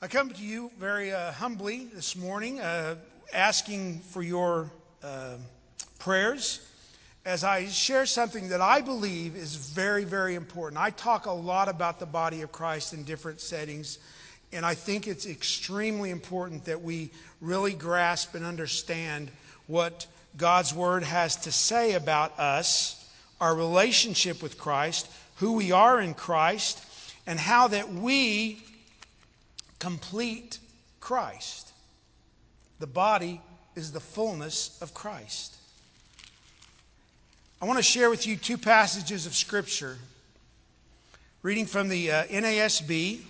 I come to you very humbly this morning, asking for your prayers as I share something that I believe is very, very important. I talk a lot about the body of Christ in different settings, and I think it's extremely important that we really grasp and understand what God's Word has to say about us, our relationship with Christ, who we are in Christ, and how that we complete Christ. The body is the fullness of Christ. I want to share with you two passages of Scripture. Reading from the NASB.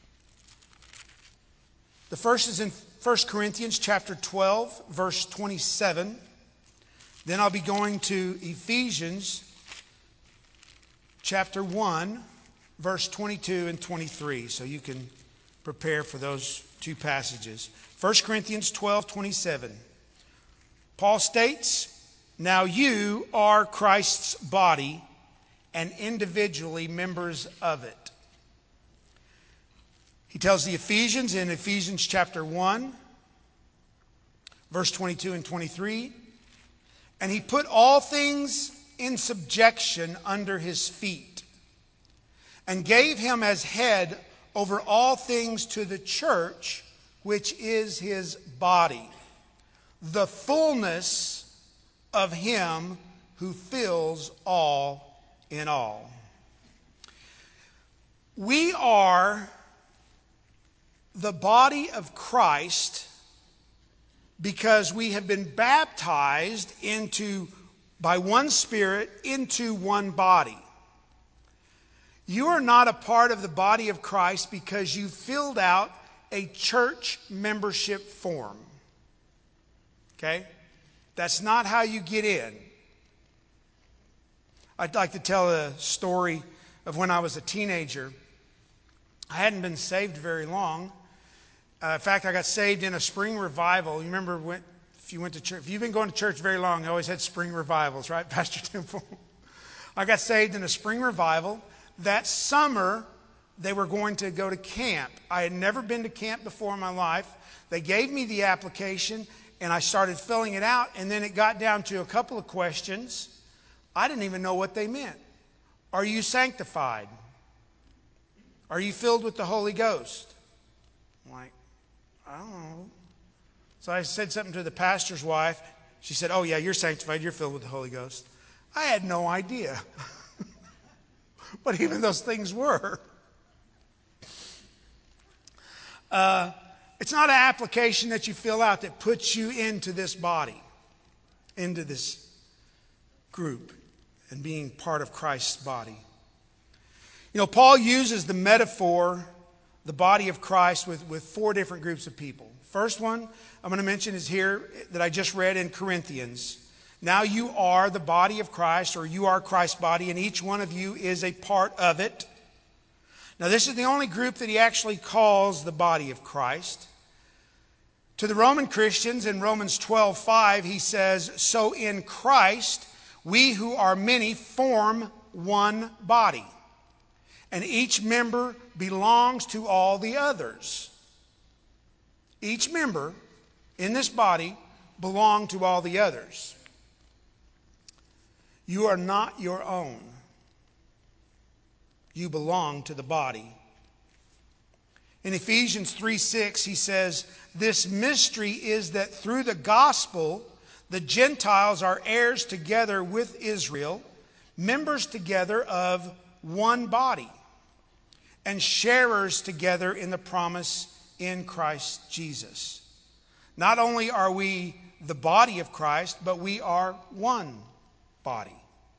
The first is in 1 Corinthians chapter 12, verse 27. Then I'll be going to Ephesians chapter 1, verse 22 and 23. So you can prepare for those two passages. 1 Corinthians 12, 27. Paul states, "Now you are Christ's body and individually members of it." He tells the Ephesians in Ephesians chapter 1, verse 22 and 23, "And he put all things in subjection under his feet, and gave him as head over all things to the church, which is his body, the fullness of him who fills all in all." We are the body of Christ because we have been baptized by one Spirit into one body. You are not a part of the body of Christ because you filled out a church membership form. Okay? That's not how you get in. I'd like to tell a story of when I was a teenager. I hadn't been saved very long. In fact, I got saved in a spring revival. You remember if you went to church, if you've been going to church very long, you always had spring revivals, right, Pastor Temple? I got saved in a spring revival. That summer, they were going to go to camp. I had never been to camp before in my life. They gave me the application, and I started filling it out, and then it got down to a couple of questions. I didn't even know what they meant. Are you sanctified? Are you filled with the Holy Ghost? I'm like, I don't know. So I said something to the pastor's wife. She said, "Oh yeah, you're sanctified. You're filled with the Holy Ghost." I had no idea. But even those things were. It's not an application that you fill out that puts you into this body, into this group, and being part of Christ's body. You know, Paul uses the metaphor, the body of Christ, with four different groups of people. First one I'm going to mention is here that I just read in Corinthians. Now you are the body of Christ, or you are Christ's body, and each one of you is a part of it. Now this is the only group that he actually calls the body of Christ. To the Roman Christians in Romans 12:5, he says, "So in Christ we who are many form one body, and each member belongs to all the others." Each member in this body belongs to all the others. You are not your own. You belong to the body. In Ephesians 3:6, he says, "This mystery is that through the gospel, the Gentiles are heirs together with Israel, members together of one body, and sharers together in the promise in Christ Jesus." Not only are we the body of Christ, but we are one body.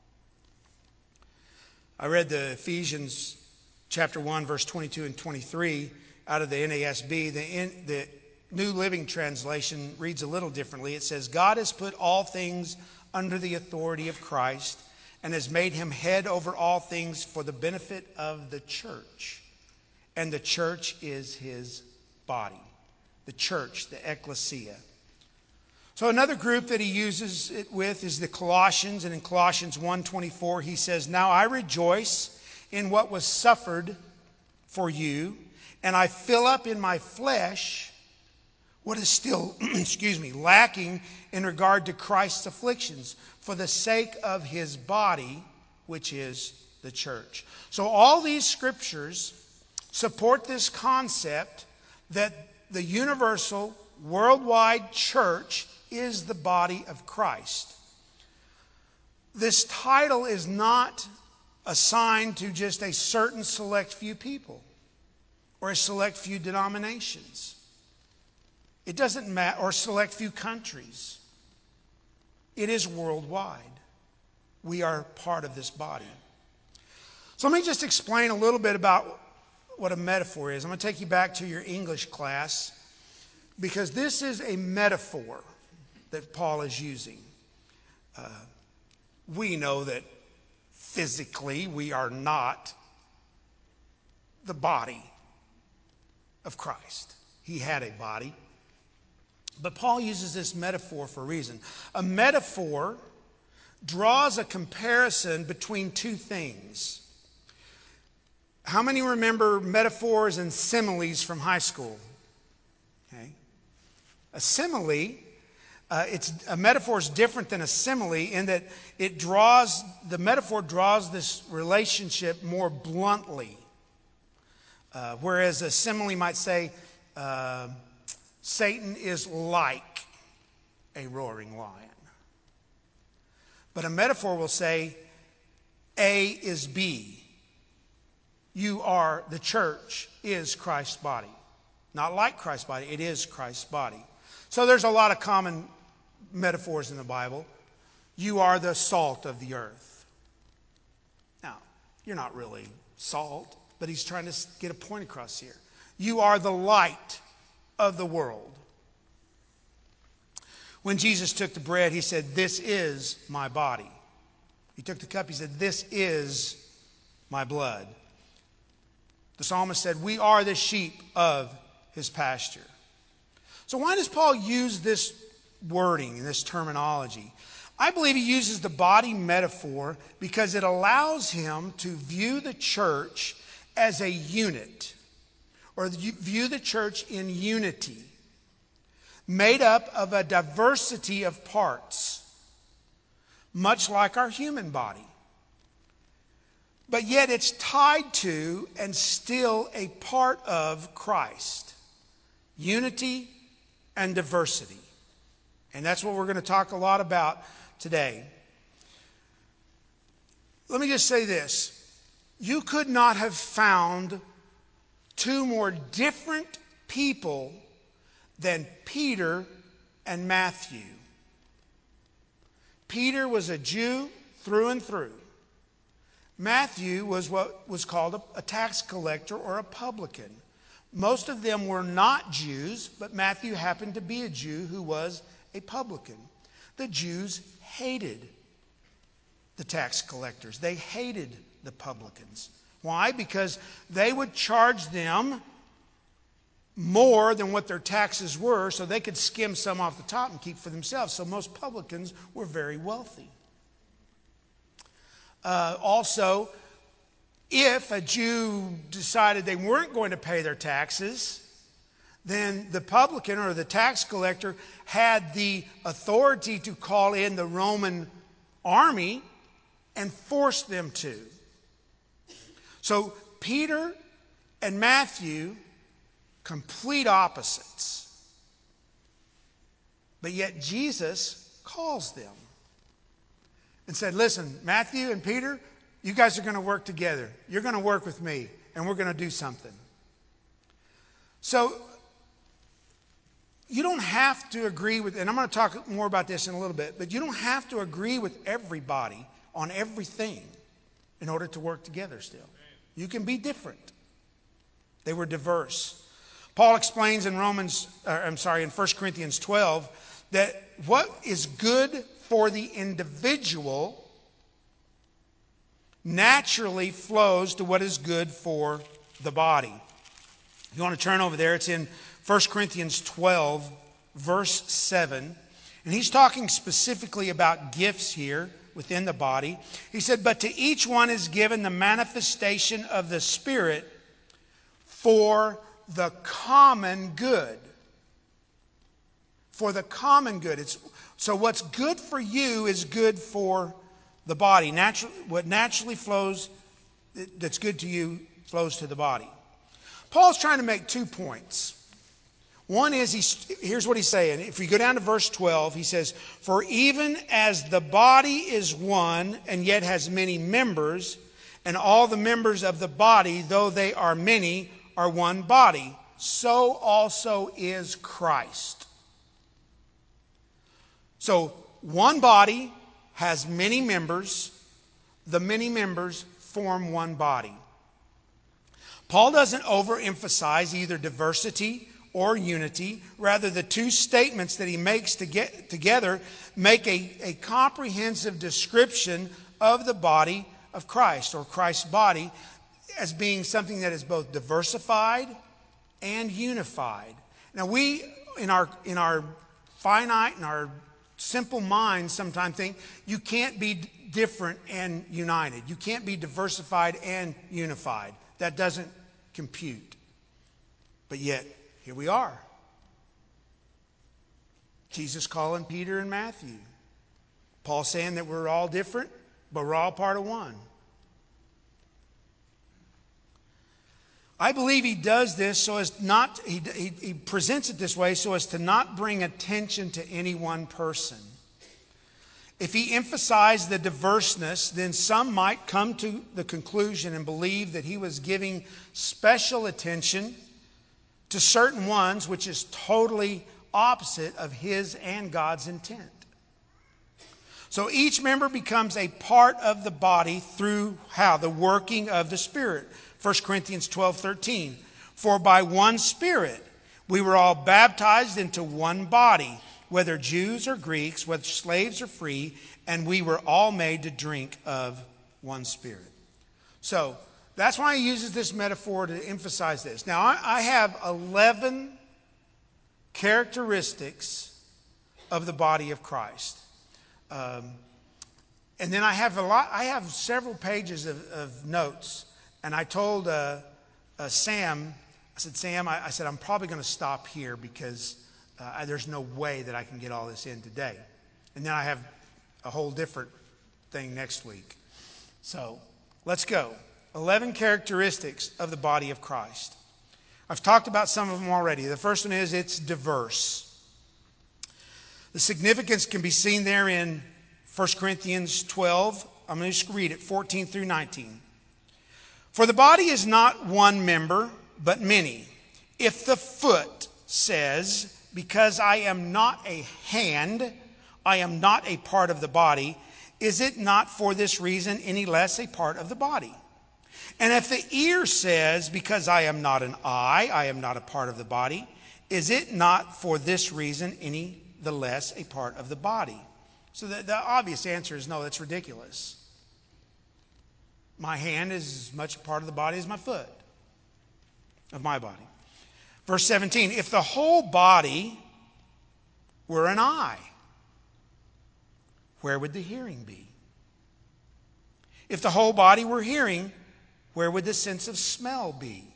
I read the Ephesians chapter 1, verse 22 and 23 out of the NASB. The New Living Translation reads a little differently. It says, "God has put all things under the authority of Christ and has made him head over all things for the benefit of the church. And the church is his body." The church, the ecclesia. So another group that he uses it with is the Colossians. And in Colossians 1:24, he says, "Now I rejoice in what was suffered for you, and I fill up in my flesh what is still, lacking in regard to Christ's afflictions for the sake of his body, which is the church. So all these scriptures support this concept that the universal, worldwide church is the body of Christ. This title is not assigned to just a certain select few people or a select few denominations. It doesn't matter, or select few countries. It is worldwide. We are part of this body. So let me just explain a little bit about what a metaphor is. I'm going to take you back to your English class because this is a metaphor that Paul is using. We know that physically we are not the body of Christ. He had a body. But Paul uses this metaphor for a reason. A metaphor draws a comparison between two things. How many remember metaphors and similes from high school? Okay. A simile, a metaphor is different than a simile in that the metaphor draws this relationship more bluntly. Whereas a simile might say, Satan is like a roaring lion. But a metaphor will say, A is B. The church is Christ's body. Not like Christ's body, it is Christ's body. So there's a lot of common metaphors in the Bible. You are the salt of the earth. Now, you're not really salt, but he's trying to get a point across here. You are the light of the world. When Jesus took the bread, he said, "This is my body." He took the cup, he said, "This is my blood." The psalmist said, "We are the sheep of his pasture." So why does Paul use this wording and this terminology? I believe he uses the body metaphor because it allows him to view the church as a unit, or view the church in unity, made up of a diversity of parts, much like our human body. But yet it's tied to and still a part of Christ. Unity and diversity. And that's what we're going to talk a lot about today. Let me just say this. You could not have found two more different people than Peter and Matthew. Peter was a Jew through and through. Matthew was what was called a tax collector or a publican. Most of them were not Jews, but Matthew happened to be a Jew who was a publican. The Jews hated the tax collectors. They hated the publicans. Why? Because they would charge them more than what their taxes were so they could skim some off the top and keep for themselves. So most publicans were very wealthy. Also, if a Jew decided they weren't going to pay their taxes, then the publican or the tax collector had the authority to call in the Roman army and force them to. So Peter and Matthew, complete opposites. But yet Jesus calls them and said, "Listen, Matthew and Peter, you guys are going to work together. You're going to work with me, and we're going to do something." So you don't have to agree with, and I'm going to talk more about this in a little bit, but you don't have to agree with everybody on everything in order to work together still. You can be different. They were diverse. Paul explains in 1 Corinthians 12 that what is good for the individual naturally flows to what is good for the body. If you want to turn over there, it's in 1 Corinthians 12, verse 7. And he's talking specifically about gifts here within the body. He said, "But to each one is given the manifestation of the Spirit for the common good. For the common good. So what's good for you is good for the body. What naturally flows, that's good to you, flows to the body. Paul's trying to make 2 points. One is, here's what he's saying. If we go down to verse 12, he says, "For even as the body is one and yet has many members, and all the members of the body, though they are many, are one body, so also is Christ." So one body has many members. The many members form one body. Paul doesn't overemphasize either diversity or unity. Rather, the two statements that he makes together make a comprehensive description of the body of Christ, or Christ's body, as being something that is both diversified and unified. Now, we, in our finite and our simple minds, sometimes think you can't be different and united. You can't be diversified and unified. That doesn't compute. But yet, here we are. Jesus calling Peter and Matthew. Paul saying that we're all different, but we're all part of one. I believe he does this so as not, he presents it this way so as to not bring attention to any one person. If he emphasized the diverseness, then some might come to the conclusion and believe that he was giving special attention to certain ones, which is totally opposite of his and God's intent. So each member becomes a part of the body through how? The working of the Spirit. 1 Corinthians 12:13. "For by one Spirit we were all baptized into one body, whether Jews or Greeks, whether slaves or free, and we were all made to drink of one Spirit." So that's why he uses this metaphor to emphasize this. Now, I have 11 characteristics of the body of Christ. And then I have several pages of notes. And I told Sam, I said, "Sam, I said, I'm probably going to stop here because there's no way that I can get all this in today." And then I have a whole different thing next week. So let's go. 11 characteristics of the body of Christ. I've talked about some of them already. The first one is it's diverse. The significance can be seen there in 1 Corinthians 12. I'm going to just read it, 14 through 19. "For the body is not one member, but many. If the foot says, 'Because I am not a hand, I am not a part of the body,' is it not for this reason any less a part of the body? And if the ear says, 'Because I am not an eye, I am not a part of the body,' is it not for this reason any the less a part of the body?" So the obvious answer is no, that's ridiculous. My hand is as much a part of the body as my foot, of my body. Verse 17, "If the whole body were an eye, where would the hearing be? If the whole body were hearing, where would the sense of smell be?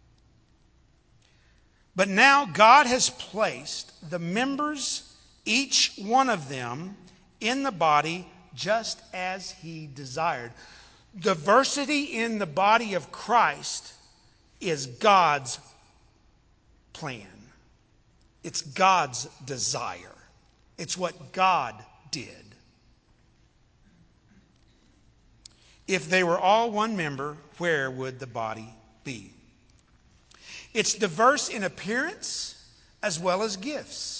But now God has placed the members, each one of them, in the body just as he desired." Diversity in the body of Christ is God's plan. It's God's desire. It's what God did. If they were all one member, where would the body be? It's diverse in appearance as well as gifts.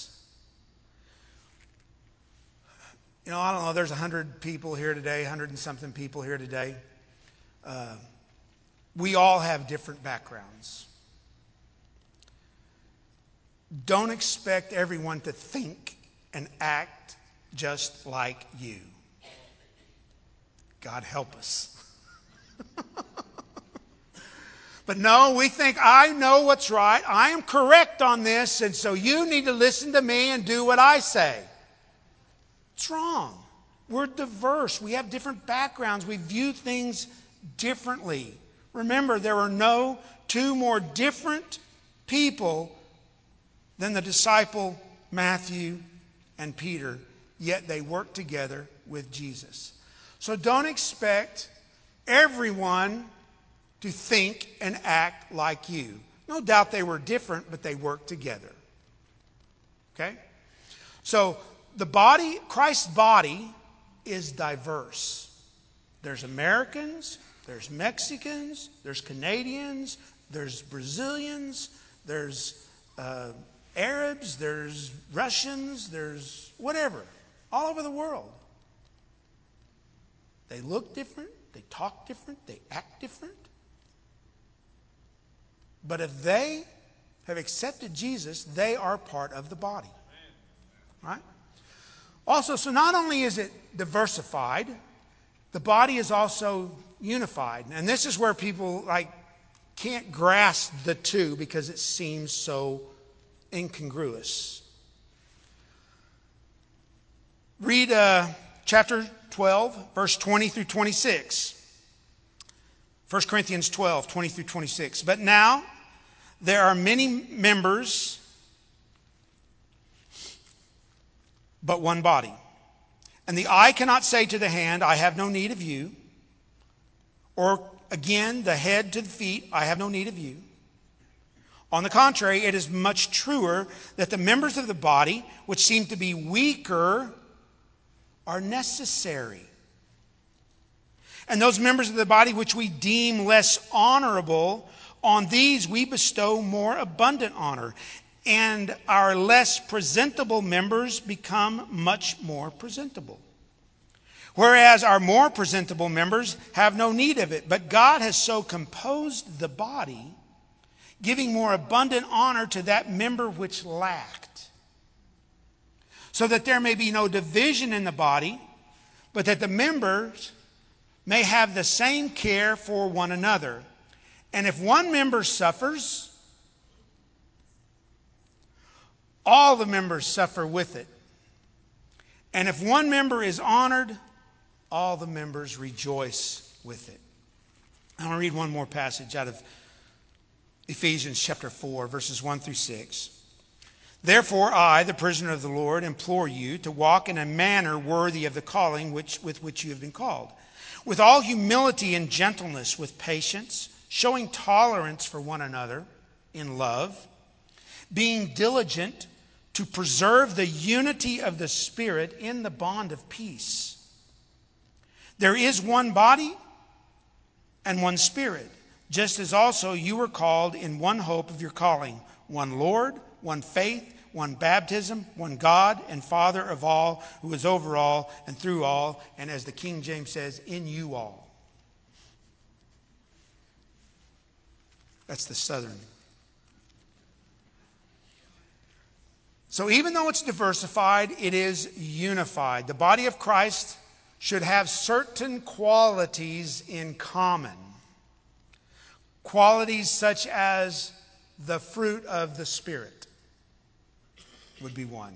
You know, I don't know, there's 100 people here today, 100 and something people here today. We all have different backgrounds. Don't expect everyone to think and act just like you. God help us. But no, we think, I know what's right. I am correct on this, and so you need to listen to me and do what I say. It's wrong. We're diverse. We have different backgrounds. We view things differently. Remember, there are no two more different people than the disciple Matthew and Peter, yet they worked together with Jesus. So don't expect everyone to think and act like you. No doubt they were different, but they worked together. Okay? So the body, Christ's body, is diverse. There's Americans, there's Mexicans, there's Canadians, there's Brazilians, there's Arabs, there's Russians, there's whatever, all over the world. They look different, they talk different, they act different. But if they have accepted Jesus, they are part of the body. Right? Also, so not only is it diversified, the body is also unified. And this is where people can't grasp the two because it seems so incongruous. Read chapter 12, verse 20 through 26. 1 Corinthians 12, 20 through 26. But now there are many members, but one body. And the eye cannot say to the hand, I have no need of you. Or again, the head to the feet, I have no need of you. On the contrary, it is much truer that the members of the body, which seem to be weaker, are necessary. And those members of the body which we deem less honorable, on these we bestow more abundant honor. And our less presentable members become much more presentable. Whereas our more presentable members have no need of it. But God has so composed the body, giving more abundant honor to that member which lacked, so that there may be no division in the body, but that the members may have the same care for one another. And if one member suffers, all the members suffer with it. And if one member is honored, all the members rejoice with it. I want to read one more passage out of Ephesians chapter 4, verses 1 through 6. Therefore I, the prisoner of the Lord, implore you to walk in a manner worthy of the calling with which you have been called, with all humility and gentleness, with patience, showing tolerance for one another in love, being diligent to preserve the unity of the Spirit in the bond of peace. There is one body and one Spirit, just as also you were called in one hope of your calling, one Lord, one faith, one baptism, one God and Father of all, who is over all and through all, and as the King James says, in you all. That's the Southern. So even though it's diversified, it is unified. The body of Christ should have certain qualities in common. Qualities such as the fruit of the Spirit would be one.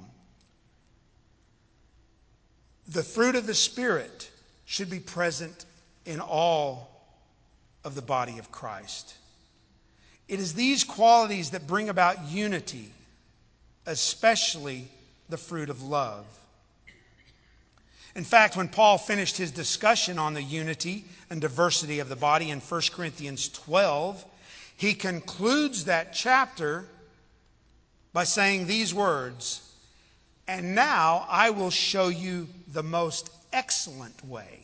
The fruit of the Spirit should be present in all of the body of Christ. It is these qualities that bring about unity, especially the fruit of love. In fact, when Paul finished his discussion on the unity and diversity of the body in 1 Corinthians 12, he concludes that chapter by saying these words, and now I will show you the most excellent way.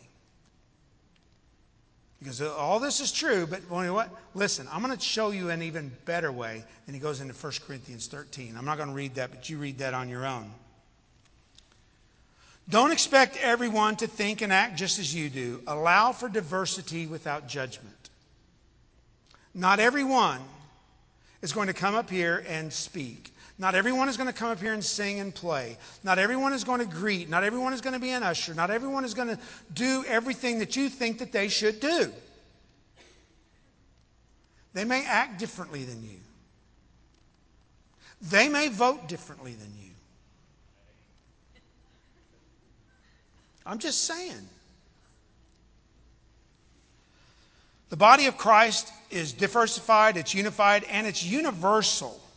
Because all this is true, but you know what? Listen, I'm going to show you an even better way. And he goes into 1 Corinthians 13. I'm not going to read that, but you read that on your own. Don't expect everyone to think and act just as you do. Allow for diversity without judgment. Not everyone is going to come up here and speak. Not everyone is going to come up here and sing and play. Not everyone is going to greet. Not everyone is going to be an usher. Not everyone is going to do everything that you think that they should do. They may act differently than you. They may vote differently than you. I'm just saying. The body of Christ is diversified, it's unified, and it's universal.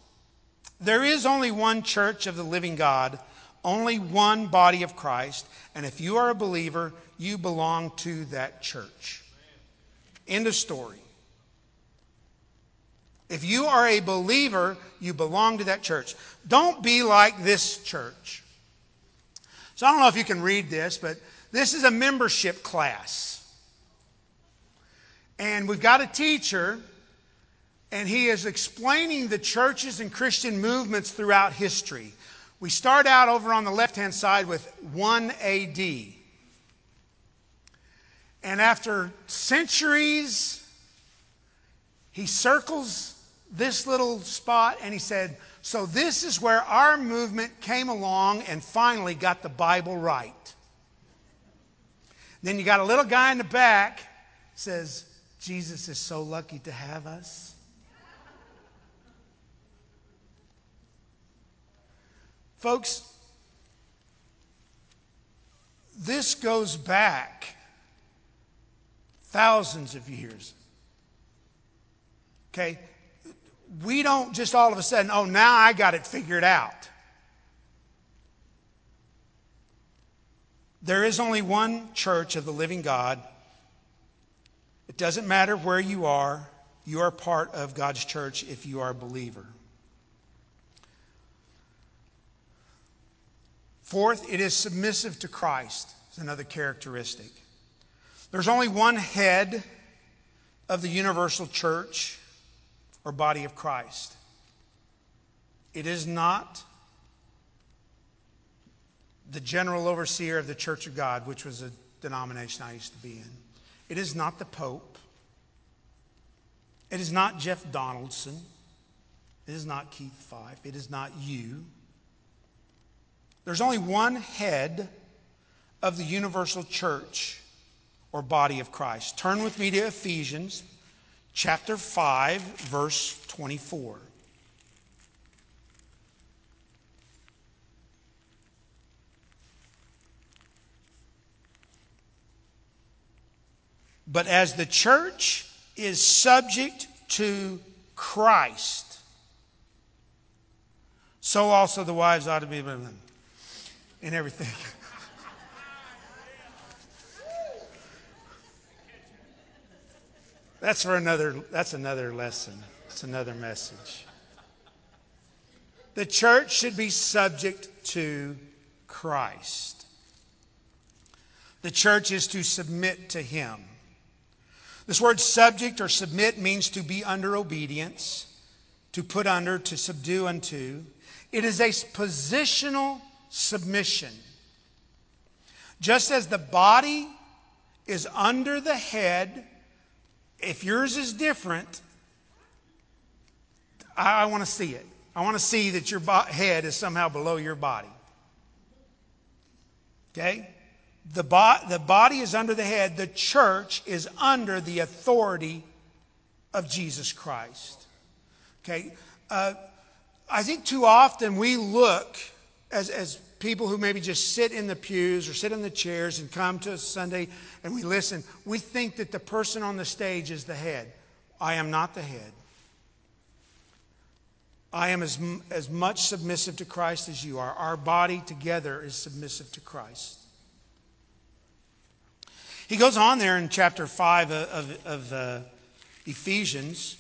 There is only one church of the living God, only one body of Christ, and if you are a believer, you belong to that church. End of story. If you are a believer, you belong to that church. Don't be like this church. So I don't know if you can read this, but this is a membership class. And we've got a teacher, and he is explaining the churches and Christian movements throughout history. We start out over on the left-hand side with 1 AD. And after centuries, he circles this little spot and he said, so this is where our movement came along and finally got the Bible right. Then you got a little guy in the back says, Jesus is so lucky to have us. Folks, this goes back thousands of years. Okay? We don't just all of a sudden, oh, now I got it figured out. There is only one church of the living God. It doesn't matter where you are part of God's church if you are a believer. Fourth, it is submissive to Christ. It's another characteristic. There's only one head of the universal church or body of Christ. It is not the general overseer of the Church of God, which was a denomination I used to be in. It is not the Pope. It is not Jeff Donaldson. It is not Keith Fife. It is not you. There's only one head of the universal church or body of Christ. Turn with me to Ephesians chapter 5, verse 24. But as the church is subject to Christ, so also the wives ought to be in everything. That's another lesson. It's another message. The church should be subject to Christ. The church is to submit to Him. This word subject or submit means to be under obedience, to put under, to subdue unto. It is a positional submission. Just as the body is under the head, if yours is different, I want to see it. I want to see that your head is somehow below your body. Okay? The body is under the head. The church is under the authority of Jesus Christ. Okay? I think too often we look as people who maybe just sit in the pews or sit in the chairs and come to a Sunday and we listen. We think that the person on the stage is the head. I am not the head. I am as much submissive to Christ as you are. Our body together is submissive to Christ. He goes on there in chapter 5 of Ephesians.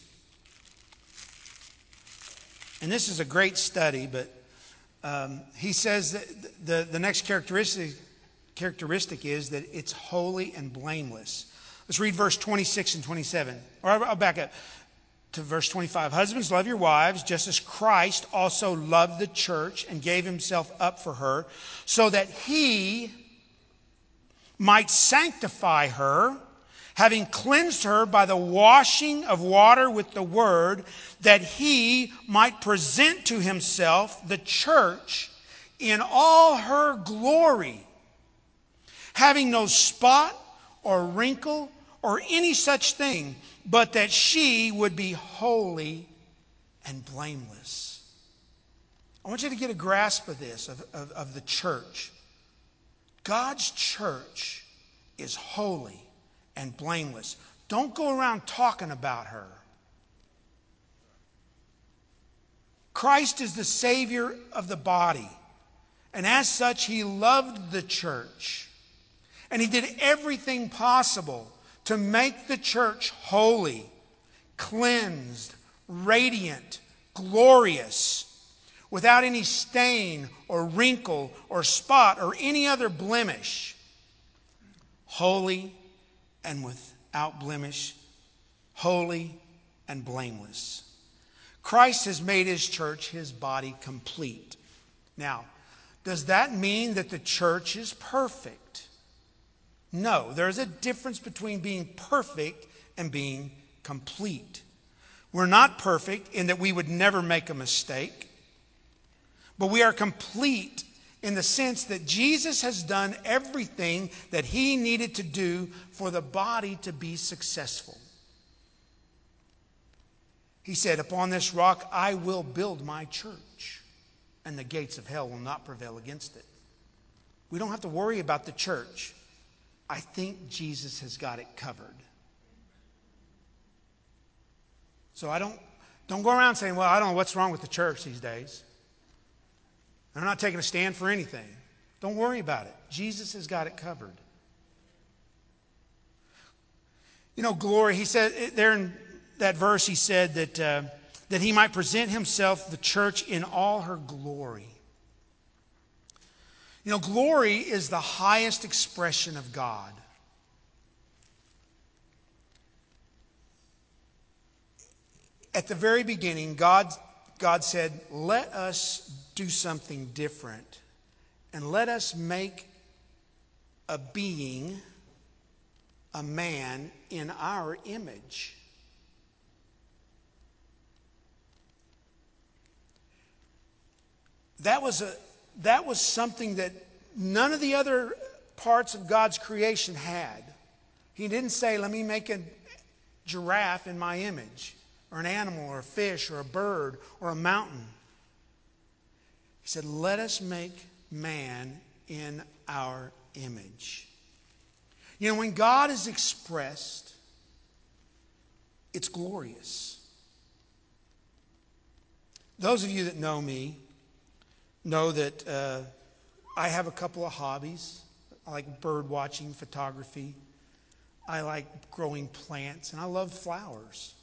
And this is a great study, but he says that the next characteristic is that it's holy and blameless. Let's read verse 26 and 27. Or I'll back up to verse 25. Husbands, love your wives, just as Christ also loved the church and gave himself up for her, so that he might sanctify her, having cleansed her by the washing of water with the word, that he might present to himself the church in all her glory, having no spot or wrinkle or any such thing, but that she would be holy and blameless. I want you to get a grasp of this, of the church. God's church is holy and blameless. Don't go around talking about her. Christ is the Savior of the body. And as such, He loved the church. And He did everything possible to make the church holy, cleansed, radiant, glorious, without any stain or wrinkle or spot or any other blemish. Holy and without blemish, holy and blameless. Christ has made His church, His body, complete. Now, does that mean that the church is perfect? No, there's a difference between being perfect and being complete. We're not perfect in that we would never make a mistake, but we are complete in the sense that Jesus has done everything that He needed to do for the body to be successful. He said, "Upon this rock I will build my church, and the gates of hell will not prevail against it." We don't have to worry about the church. I think Jesus has got it covered. So don't go around saying, "Well, I don't know what's wrong with the church these days. I'm not taking a stand for anything." Don't worry about it. Jesus has got it covered. You know, glory, He said there in that verse, He said that He might present Himself, the church, in all her glory. You know, glory is the highest expression of God. At the very beginning, God said, "Let us do something different, and let us make a being, a man, in our image." That was something that none of the other parts of God's creation had. He didn't say, "Let me make a giraffe in my image," or an animal, or a fish, or a bird, or a mountain. He said, "Let us make man in our image." You know, when God is expressed, it's glorious. Those of you that know me know that I have a couple of hobbies. I like bird watching, photography. I like growing plants, and I love flowers.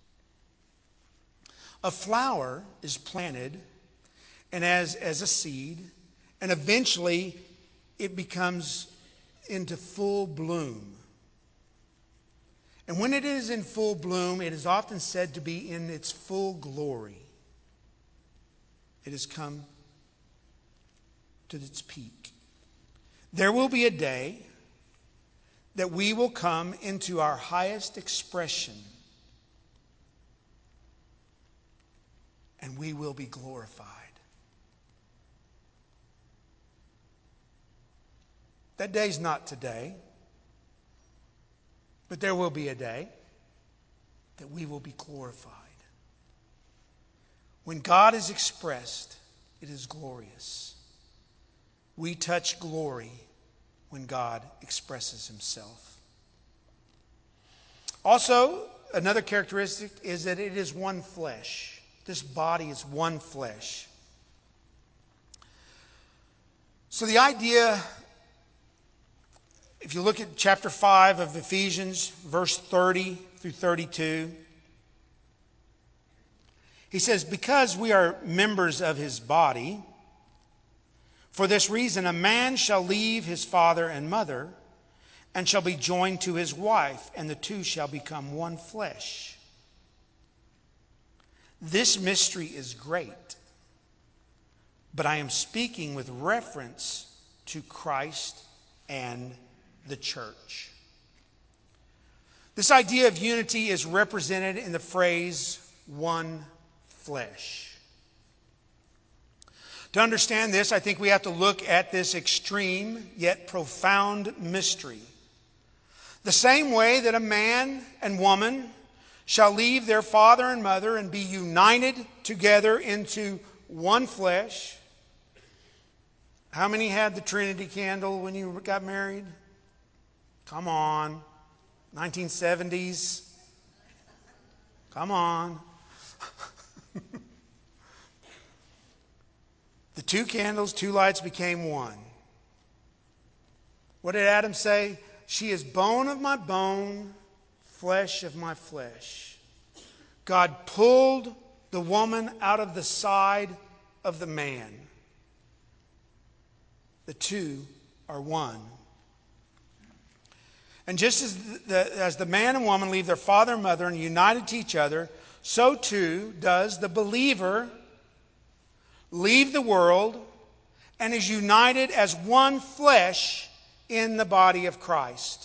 A flower is planted and as a seed, and eventually it becomes into full bloom. And when it is in full bloom, it is often said to be in its full glory. It has come to its peak. There will be a day that we will come into our highest expression, and we will be glorified. That day's not today, but there will be a day that we will be glorified. When God is expressed, it is glorious. We touch glory when God expresses Himself. Also, another characteristic is that it is one flesh. This body is one flesh. So the idea, if you look at chapter 5 of Ephesians, verse 30 through 32, he says, "Because we are members of His body, for this reason a man shall leave his father and mother, and shall be joined to his wife, and the two shall become one flesh. This mystery is great, but I am speaking with reference to Christ and the church." This idea of unity is represented in the phrase, "one flesh." To understand this, I think we have to look at this extreme yet profound mystery. The same way that a man and woman shall leave their father and mother and be united together into one flesh. How many had the Trinity candle when you got married? Come on. 1970s. Come on. The two candles, two lights became one. What did Adam say? She is bone of my bone, flesh of my flesh. God pulled the woman out of the side of the man. The two are one. And just as the man and woman leave their father and mother and are united to each other, so too does the believer leave the world and is united as one flesh in the body of Christ.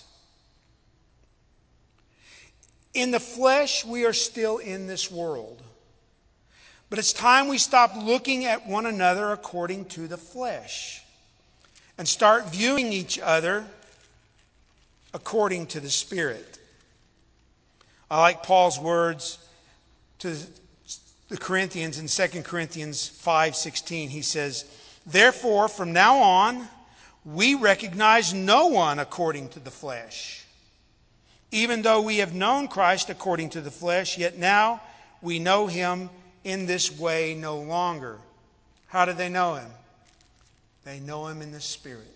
In the flesh, we are still in this world. But it's time we stop looking at one another according to the flesh and start viewing each other according to the Spirit. I like Paul's words to the Corinthians in 2 Corinthians 5:16. He says, "Therefore, from now on, we recognize no one according to the flesh. Even though we have known Christ according to the flesh, yet now we know him in this way no longer." How do they know him? They know him in the Spirit.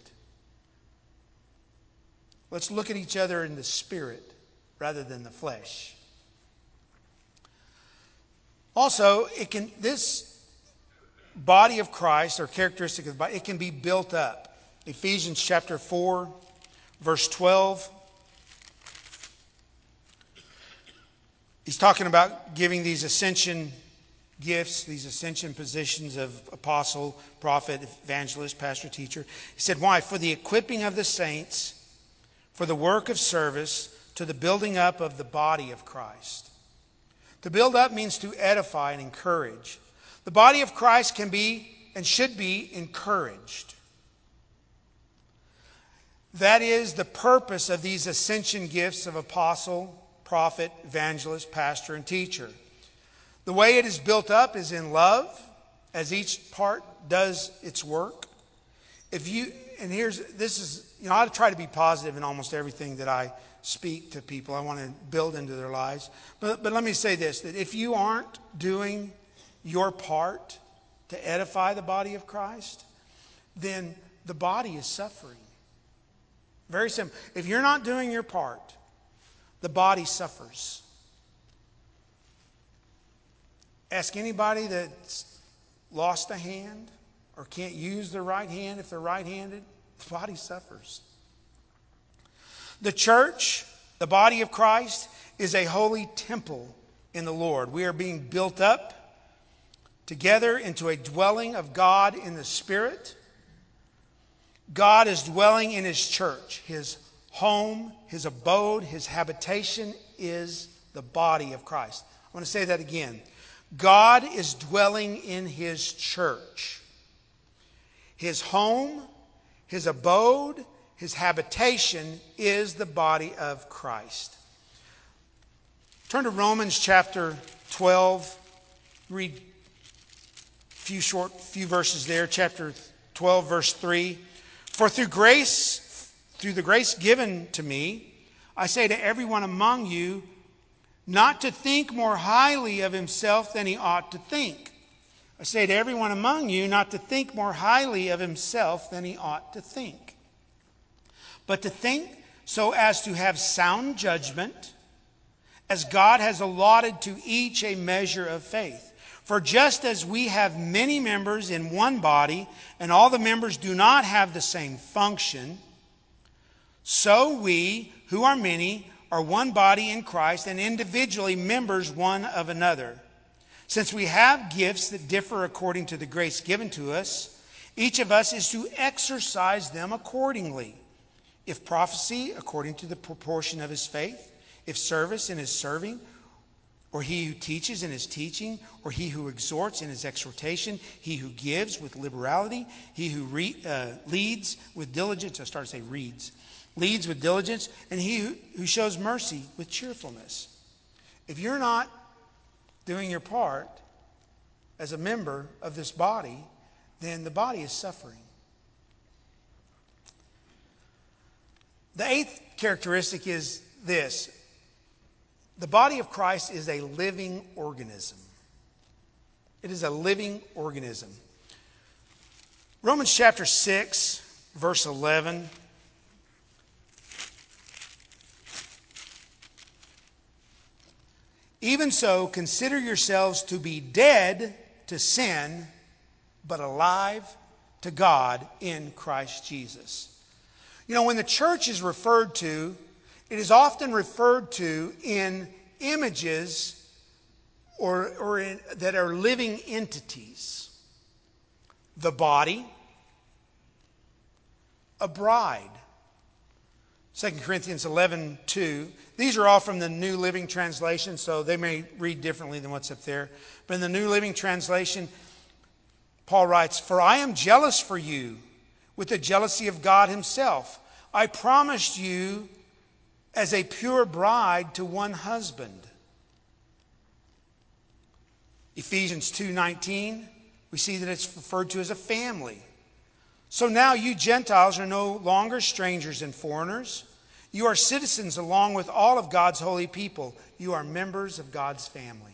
Let's look at each other in the Spirit rather than the flesh. Also, this body of Christ, or characteristic of the body, it can be built up. Ephesians chapter 4, verse 12. He's talking about giving these ascension gifts, these ascension positions of apostle, prophet, evangelist, pastor, teacher. He said, why? For the equipping of the saints, for the work of service, to the building up of the body of Christ. To build up means to edify and encourage. The body of Christ can be and should be encouraged. That is the purpose of these ascension gifts of apostle, prophet, evangelist, pastor, and teacher. The way it is built up is in love, as each part does its work. I try to be positive in almost everything that I speak to people. I want to build into their lives. But let me say this, that if you aren't doing your part to edify the body of Christ, then the body is suffering. Very simple. If you're not doing your part, the body suffers. Ask anybody that's lost a hand or can't use their right hand if they're right-handed, the body suffers. The church, the body of Christ, is a holy temple in the Lord. We are being built up together into a dwelling of God in the Spirit. God is dwelling in His church. His home, His abode, His habitation is the body of Christ. I want to say that again. God is dwelling in His church. His home, His abode, His habitation is the body of Christ. Turn to Romans chapter 12. Read a few verses there. Chapter 12, verse 3. For through the grace given to me, I say to everyone among you, not to think more highly of himself than he ought to think. I say to everyone among you, not to think more highly of himself than he ought to think, but to think so as to have sound judgment, as God has allotted to each a measure of faith. For just as we have many members in one body, and all the members do not have the same function, so we, who are many, are one body in Christ, and individually members one of another. Since we have gifts that differ according to the grace given to us, each of us is to exercise them accordingly. If prophecy, according to the proportion of his faith; if service, in his serving; or he who teaches in his teaching; or he who exhorts in his exhortation; he who gives with liberality; he who leads with diligence. I started to say reads. Leads with diligence, and he who shows mercy with cheerfulness. If you're not doing your part as a member of this body, then the body is suffering. The eighth characteristic is this. The body of Christ is a living organism. It is a living organism. Romans chapter 6, verse 11. Even so, consider yourselves to be dead to sin, but alive to God in Christ Jesus. You know, when the church is referred to, it is often referred to in images that are living entities. The body, a bride. 2 Corinthians 11:2. These are all from the New Living Translation, so they may read differently than what's up there. But in the New Living Translation, Paul writes, "For I am jealous for you with the jealousy of God himself. I promised you as a pure bride to one husband." Ephesians 2:19, we see that it's referred to as a family. "So now you Gentiles are no longer strangers and foreigners. You are citizens along with all of God's holy people. You are members of God's family."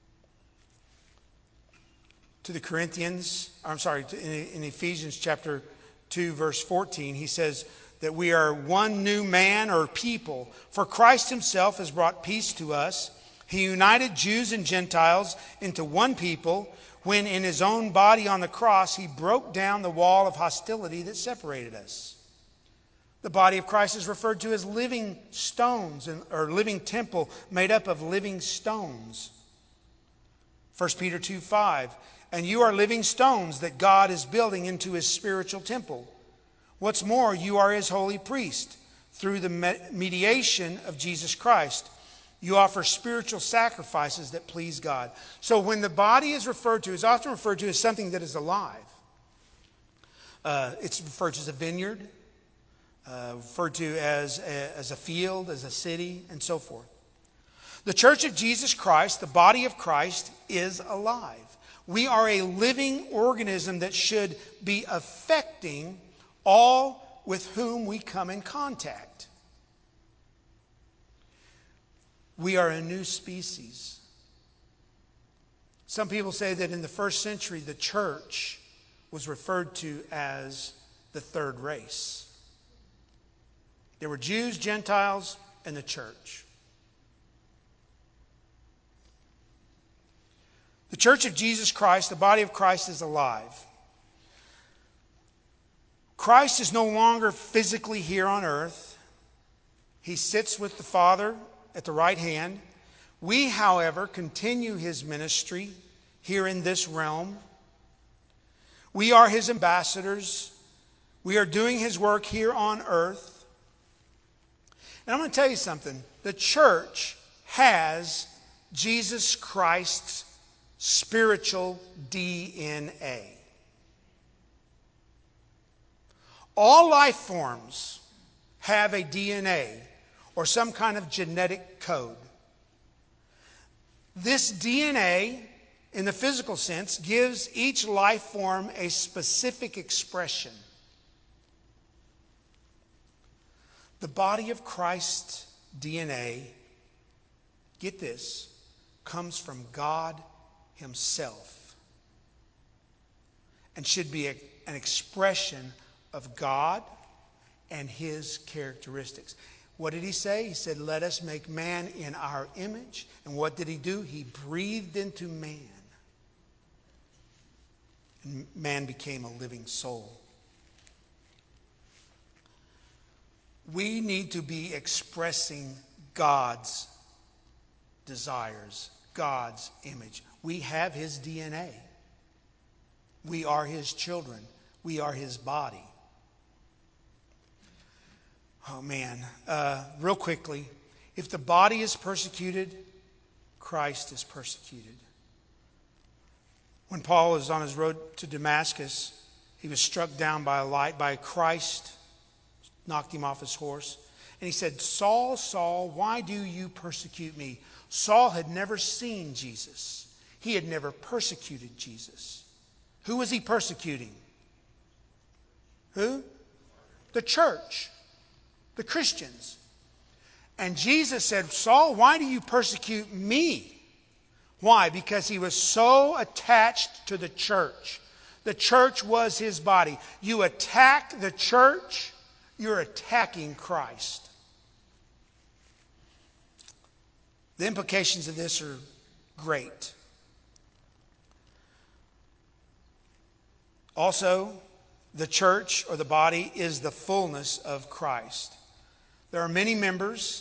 To the Corinthians, in Ephesians chapter 2, verse 14, he says that we are one new man or people. "For Christ himself has brought peace to us. He united Jews and Gentiles into one people when in his own body on the cross he broke down the wall of hostility that separated us." The body of Christ is referred to as living stones or living temple made up of living stones. 1 Peter 2:5, "And you are living stones that God is building into his spiritual temple. What's more, you are his holy priest. Through the mediation of Jesus Christ, you offer spiritual sacrifices that please God." So when the body is referred to, it's often referred to as something that is alive. It's referred to as a vineyard, referred to as a field, as a city, and so forth. The church of Jesus Christ, the body of Christ, is alive. We are a living organism that should be affecting all with whom we come in contact. We are a new species. Some people say that in the first century, the church was referred to as the third race. There were Jews, Gentiles, and the church. The church of Jesus Christ, the body of Christ, is alive. Christ is no longer physically here on earth. He sits with the Father at the right hand. We, however, continue his ministry here in this realm. We are his ambassadors. We are doing his work here on earth. And I'm going to tell you something. The church has Jesus Christ's spiritual DNA. All life forms have a DNA or some kind of genetic code. This DNA, in the physical sense, gives each life form a specific expression. The body of Christ's DNA, get this, comes from God himself and should be an expression of God and his characteristics. What did he say? He said, "Let us make man in our image." And what did he do? He breathed into man. And man became a living soul. We need to be expressing God's desires, God's image. We have his DNA. We are his children. We are his body. Oh man, real quickly, if the body is persecuted, Christ is persecuted. When Paul was on his road to Damascus, he was struck down by a light, by Christ, knocked him off his horse. And he said, "Saul, Saul, why do you persecute me?" Saul had never seen Jesus. He had never persecuted Jesus. Who was he persecuting? Who? The church. The Christians. And Jesus said, "Saul, why do you persecute me?" Why? Because he was so attached to the church The church was his body. You attack the church, you're attacking Christ. The implications of this are great. Also, the church or the body is the fullness of Christ. There are many members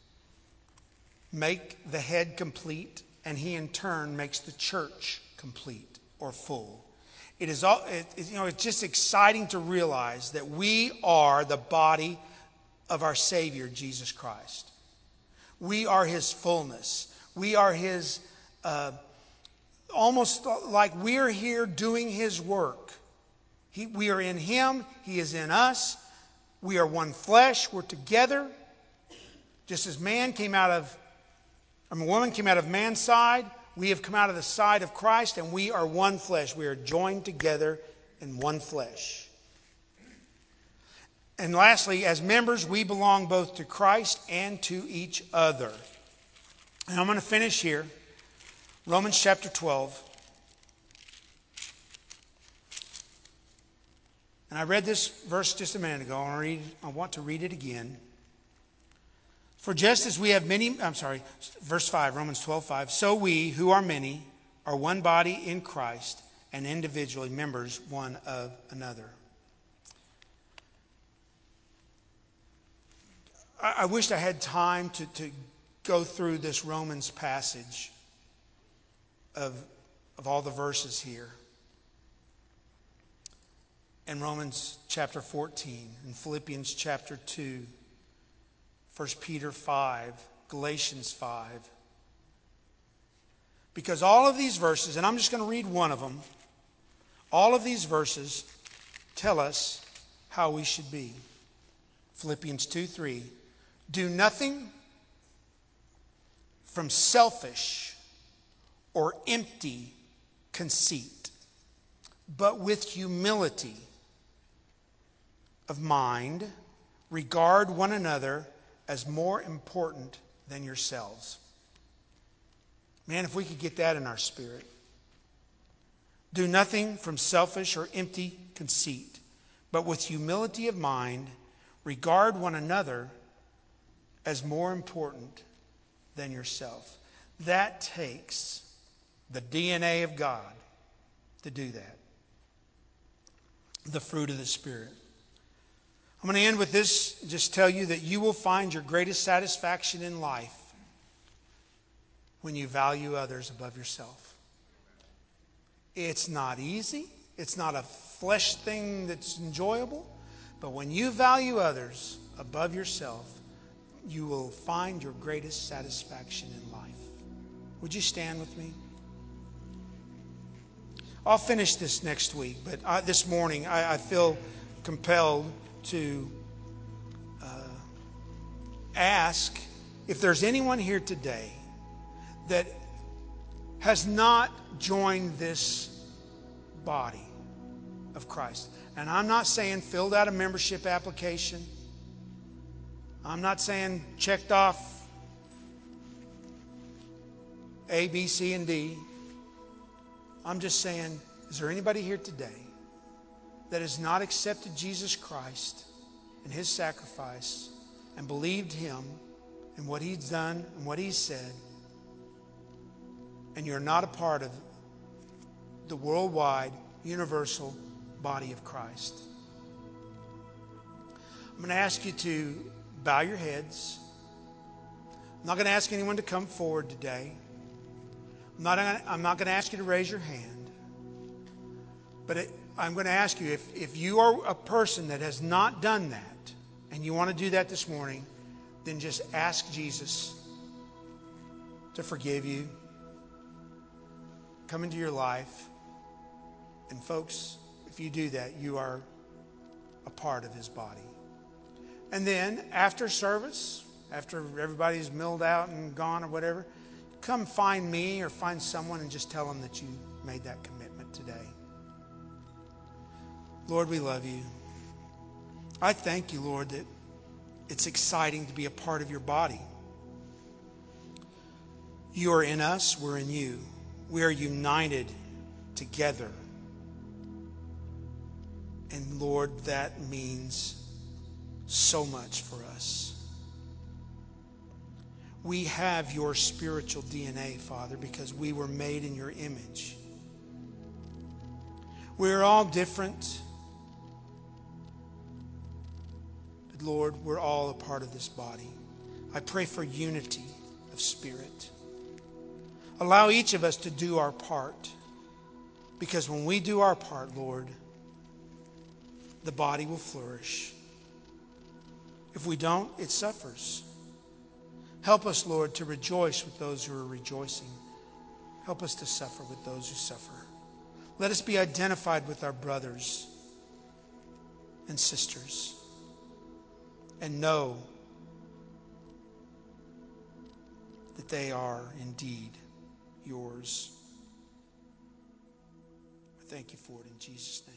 make the head complete, and he in turn makes the church complete or full. It's just exciting to realize that we are the body of our Savior, Jesus Christ. We are his fullness. We are his, almost like we're here doing his work. We are in him. He is in us. We are one flesh. We're together. Just as woman came out of man's side, we have come out of the side of Christ, and we are one flesh. We are joined together in one flesh. And lastly, as members, we belong both to Christ and to each other. And I'm going to finish here. Romans chapter 12. And I read this verse just a minute ago. I want to read it again. For just as we have verse 5, Romans 12:5. So we, who are many, are one body in Christ and individually members one of another. I wished I had time to go through this Romans passage of all the verses here. In Romans chapter 14, in Philippians chapter 2, 1 Peter 5, Galatians 5. Because all of these verses, and I'm just going to read one of them, all of these verses tell us how we should be. Philippians 2:3. Do nothing from selfish or empty conceit, but with humility of mind, regard one another as more important than yourselves. Man, if we could get that in our spirit. Do nothing from selfish or empty conceit, but with humility of mind, regard one another as more important than yourself. That takes the DNA of God to do that. The fruit of the Spirit. I'm going to end with this, just tell you that you will find your greatest satisfaction in life when you value others above yourself. It's not easy. It's not a flesh thing that's enjoyable. But when you value others above yourself, you will find your greatest satisfaction in life. Would you stand with me? I'll finish this next week, but this morning I feel compelled to ask if there's anyone here today that has not joined this body of Christ. And I'm not saying filled out a membership application. I'm not saying checked off A, B, C, and D. I'm just saying, is there anybody here today that has not accepted Jesus Christ and his sacrifice and believed him and what he's done and what he's said, and you're not a part of the worldwide, universal body of Christ? I'm going to ask you to bow your heads. I'm not going to ask anyone to come forward today. I'm not going to ask you to raise your hand. But I'm going to ask you, if you are a person that has not done that, and you want to do that this morning, then just ask Jesus to forgive you, come into your life. And folks, if you do that, you are a part of his body. And then after service, after everybody's milled out and gone or whatever, come find me or find someone and just tell them that you made that commitment today. Lord, we love you. I thank you, Lord, that it's exciting to be a part of your body. You are in us, we're in you. We are united together And Lord, that means so much for us. We have your spiritual DNA, Father, because we were made in your image. We're all different. But Lord, we're all a part of this body. I pray for unity of spirit. Allow each of us to do our part. Because when we do our part, Lord, the body will flourish. If we don't, it suffers. Help us, Lord, to rejoice with those who are rejoicing. Help us to suffer with those who suffer. Let us be identified with our brothers and sisters and know that they are indeed yours. I thank you for it in Jesus' name.